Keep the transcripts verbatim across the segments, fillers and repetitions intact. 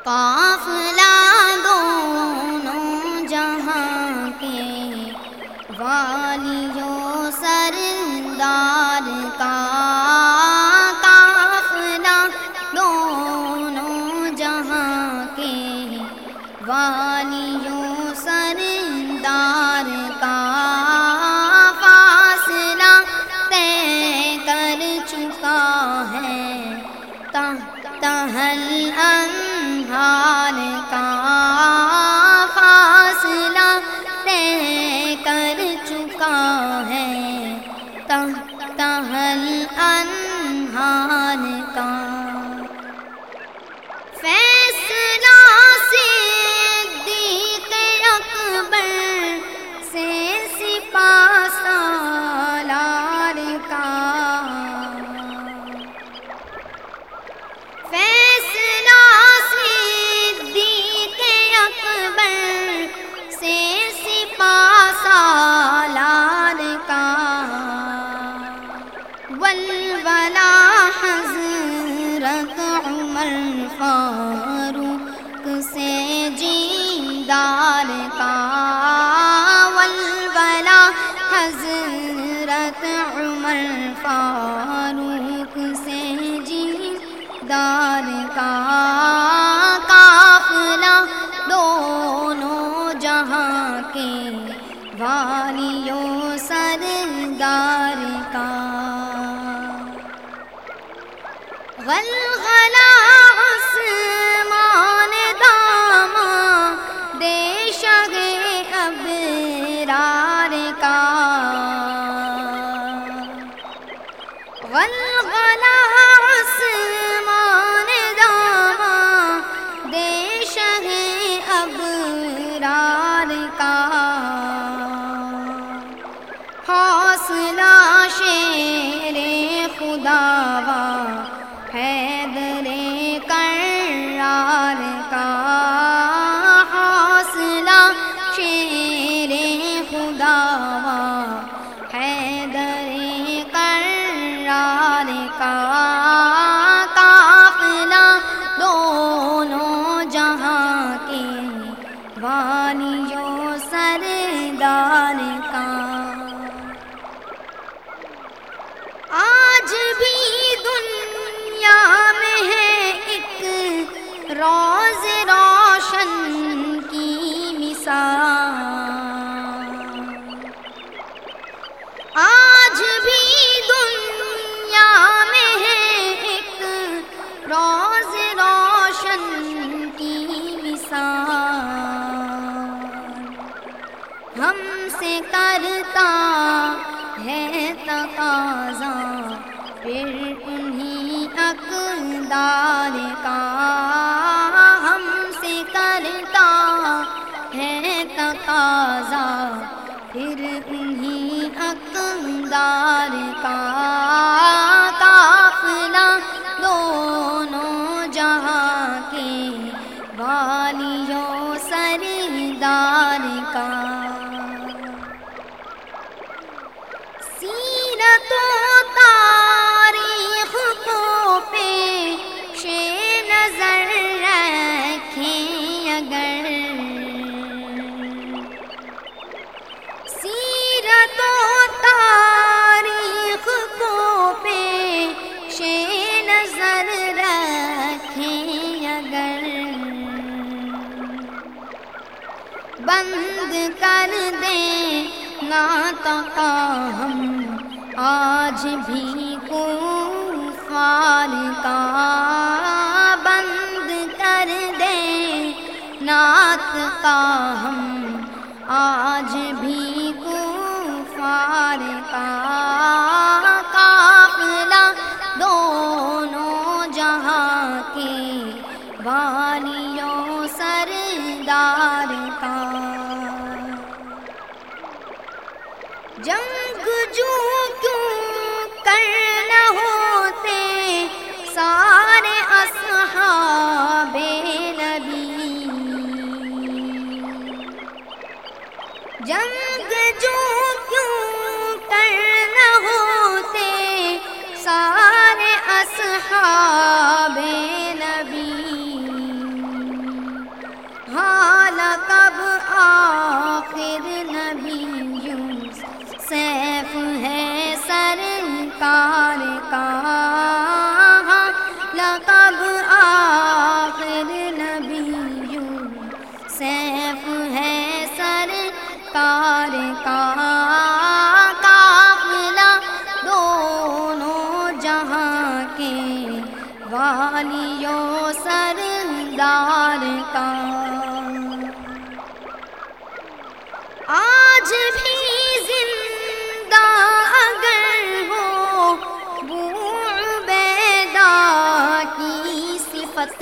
قافلہ دونوں جہاں کے والیوں سردار کا، قافلہ دونوں جہاں کے والیوں سردار کا، فاصلہ طے کر چکا ہے تحت الانہار کا، فاصلہ طے کر چکا ہے تحت الانہار کا، فیصلہ صدیق اکبر سے سپہ سالار کا، فیصلہ صدیق اکبر سے سپہ سالار کا، ولولا حضرت عمر فاروق سے جیندار کا، ولولا حضرت عمر فاروق سے جیندار کا، قافلہ دونوں جہاں کے والیوں سردار کا، غلغلہ آسمان داماں دے شہ ابرار کا، غلغلہ آسمان داماں دے شہ ابرار کا، حوصلہ شیر خدا وا حیدر کرار کا، حوصلہ شیر خدا وا حیدر کرار کا، قافلہ دونوں جہاں کے والیوں سردار کا، آج بھی دنیا میں ہے ایک روز روشن کی مثال، آج بھی دنیا میں ہے ایک روز روشن کی مثال، ہم سے کرتا ہے تقاضا پھر انہیں اقدار کا، ہم سے کرتا ہے تقاضا پھر انہیں اقدار کا، قافلہ دونوں جہاں کے والیوں سردار کا، سیرت و تاریخ کو پیش نظر رکھیں اگر، سیرت و تاریخ کو پیش نظر رکھیں اگر، بند کر دیں ناطقہ ہم آج بھی کفار کا، بند کر دیں ناطقہ ہم آج بھی کفار کا، قافلہ دونوں جہاں کے والیوں سردار کا، جنگ جو کیوں کر نہ ہوتے سارے اصحاب نبی، جنگ جو کیوں کر نہ ہوتے سارے اصحاب نبی، کہاں لقب آخر نبی سیف ہے سرکار کا قافلہ دونوں جہاں کے والیوں سردار کا آج بھی زندہ اگر ہو وہ عبیدہ کی صفت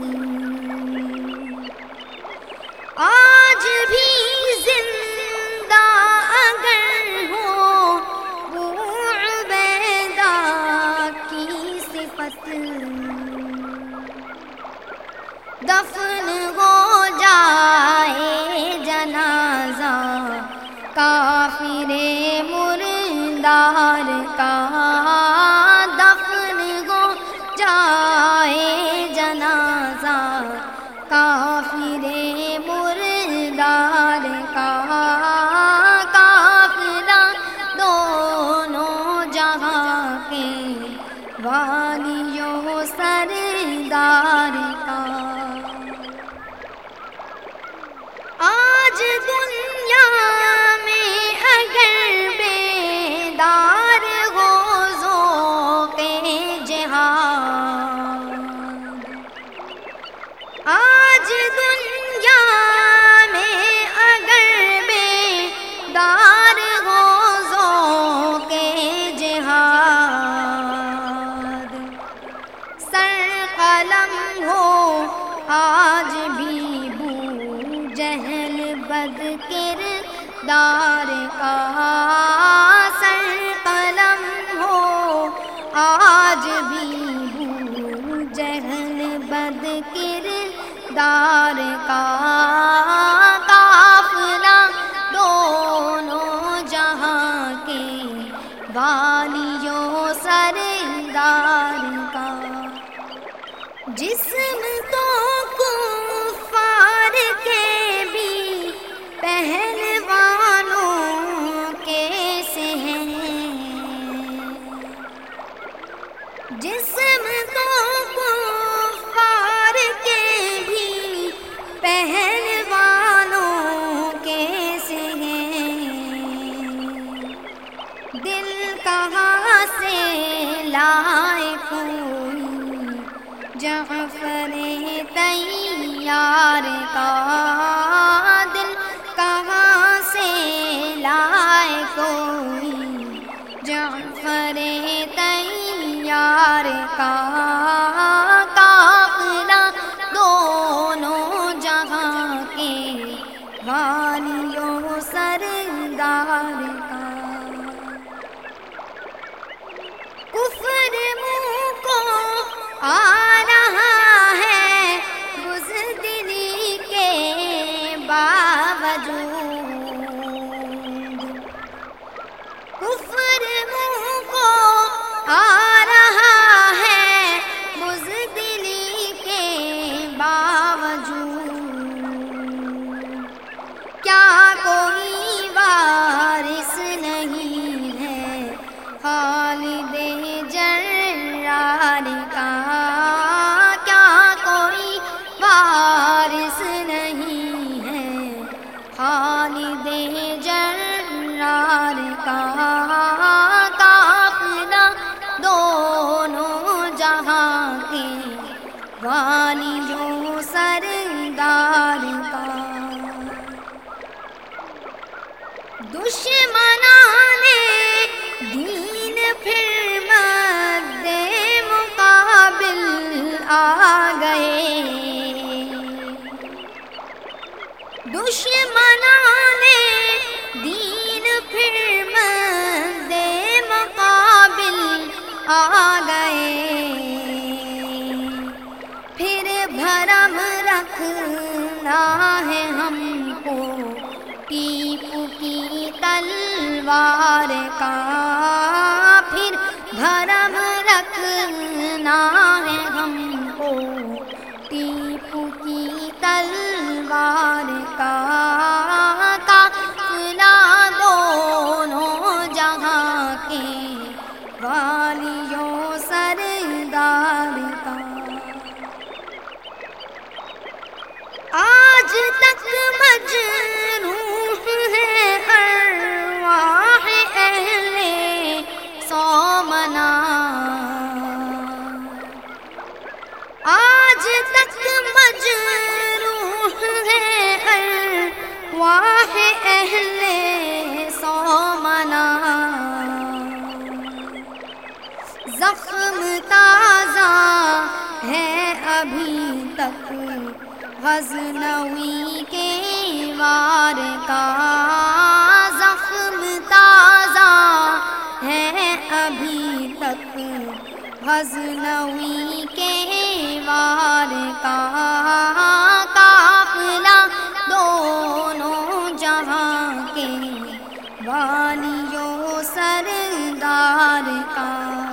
آج بھی زندہ اگر ہو وہ عبیدہ کی صفت دفن ہو جائے جنازہ کافر مردار کا دفن ہو جائے جنازہ کافر مردار کا قافلہ دونوں جہاں کے والیوں سردار کا آج دنیا میں اگر بیدار ہو ذوق جہاد آج دنیا میں اگر بیدار ہو ذوق جہاد سر قلم ہو آج بھی جہل بد کردار کا سر قلم ہو آج بھی بو جہل بد کردار کا قافلہ دونوں جہاں کے والیوں سردار کا جسم تو کفار کے بھی پہلوانوں کیسے ہیں جسم تو کفار کے بھی پہلوانوں کیسے ہیں دل کہاں سے لائے کوئی جعفر تیار کا دل کہاں سے لائے کوئی جعفر تیار کا قافلہ دونوں جہاں کے والیوں سردار کا کفر منہ کو آ رہا ہے بزدلی کے باوجود کفر منہ کو آ رہا ہے بزدلی کے باوجود کیا کوئی وارث نہیں ہے خالد جرار کا کیا کوئی وارث نہیں ہے خالد جرار کا قافلہ دونوں جہاں کے والیوں سردار کا دشمنان دین پھر مد مقابل آ گئے دشمنان دین پھر مد مقابل آ گئے پھر بھرم رکھنا ہے ہم کو ٹیپو کی تلوار کا پھر بھرم رکھنا ہے ہم کو ٹیپو کی تلوار کا قافلہ دونوں جہاں کے والیوں مجروح ہے ارواح اہل سومنا، آج تک مجروح ہے ارواح اہل سومنا، زخم تازہ ہے ابھی تک غزنوی کے وار کا، زخم تازہ ہے ابھی تک غزنوی کے وار کا، قافلہ دونوں جہاں کے والیوں سردار کا،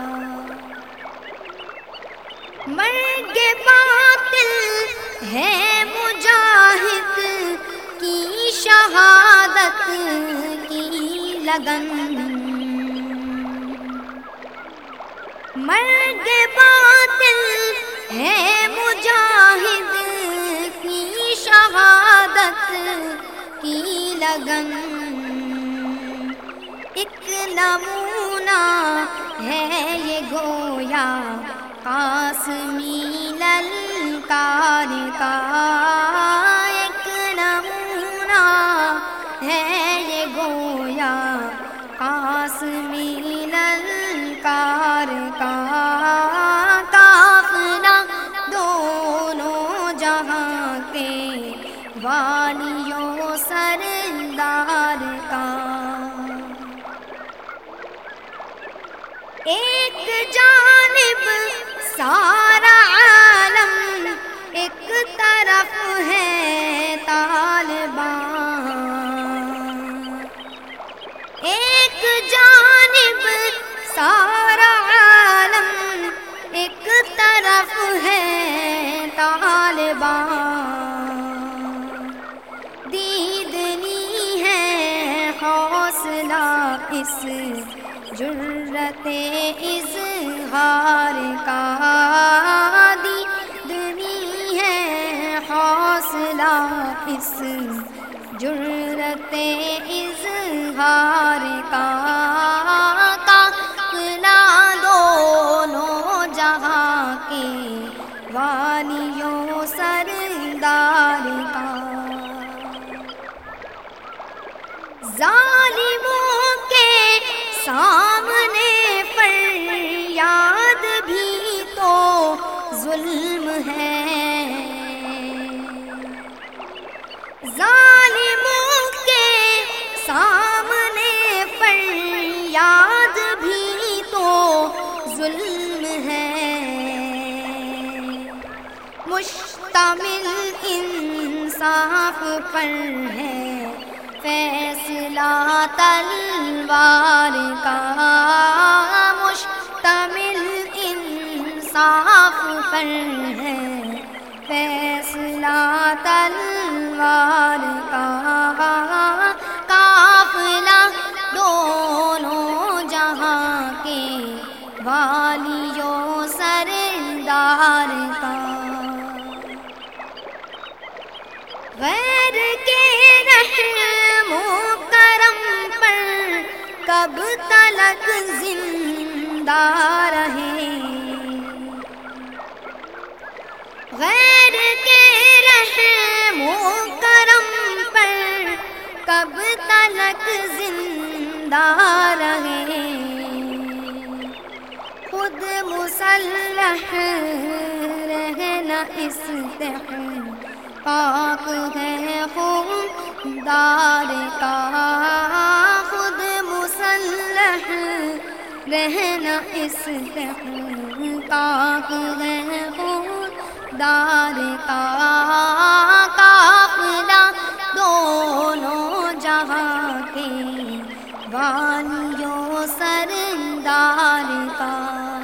مرگ باطل ہے مجاہد کی شہادت کی لگن، مرگ باطل ہے مجاہد کی شہادت کی لگن، ایک نمونہ ہے یہ گویا قاسمی للکار کا، ایک نمونہ ہے یہ گویا قاسمی للکار کا، قافلہ دونوں جہاں کے والیوں سردار کا، ایک جانب سارا عالم ایک طرف ہے طالبان، ایک جانب سارا عالم ایک طرف ہے طالبان، دیدنی ہے حوصلہ اس جرت اظہار کا، دیدنی ہے حوصلہ اس جرت اظہار کا، قافلہ دونوں جہاں کے والیوں سردار کا، ظالموں کے سامنے فریاد بھی تو ظلم ہے، ظالموں کے سامنے فریاد بھی تو ظلم ہے، مشتمل انصاف پر ہے فیصلہ تلوار کا، مشتمل انصاف پر ہے فیصلہ تلوار کا، قافلہ دونوں جہاں کے والیوں سردار کا، غیر کے رحم و کرم پر کب تلک زندہ رہے، غیر کے رحم و کرم پر کب تلک زندہ رہے، خود مسلح رہنا استحقاق ہے خوددار کا، خود مسلح رہنا استحقاق ہے خوددار کا، قافلہ دونوں جہاں کے والیوں سردار کا،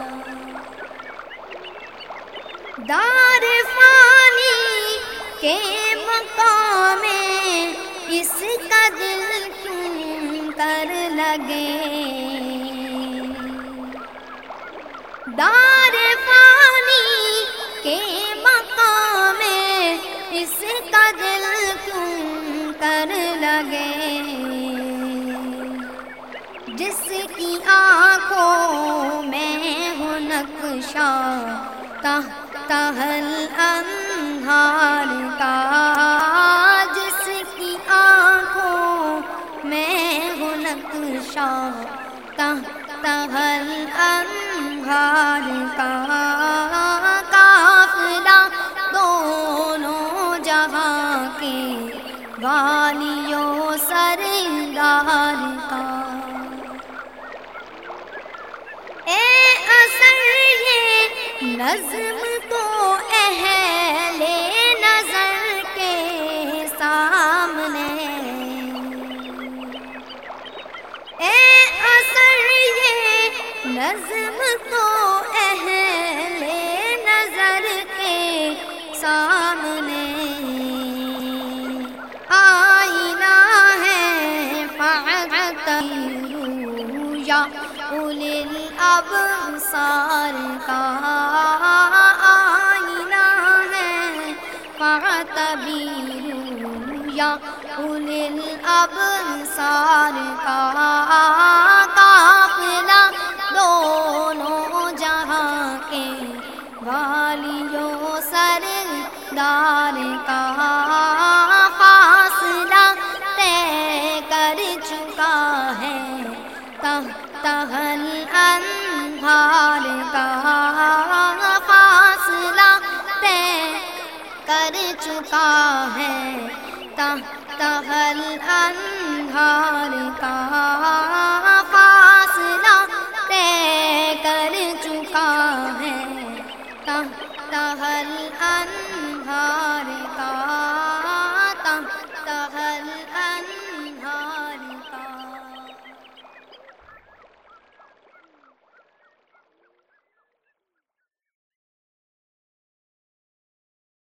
دار فانی کے مقام اس کا دل کیوں کر لگے، دار فانی کے مقام اس کا دل کیوں تحت الانہار کا، جس کی آنکھوں میں ہو نقشہ تحت الانہار کا، قافلہ دونوں جہاں کے والیوں سردار کا۔ اے اثر یہ نظم تو اہل نظر کے سامنے، اے اثر یہ نظم تو اہل نظر کے سامنے، آئینہ ہے فاعتبروا یا اولی الابصار کا، آئینہ ہے فاعتبروا یا اولی الابصار کا، قافلہ دونوں جہاں کے والیوں سردار کا، فاصلہ طے کر چکا ہے تحت الانہار کا، فاصلہ طے کر چکا ہے تحت الانہار کا، فاصلہ طے کر چکا ہے تحت الانہار کا۔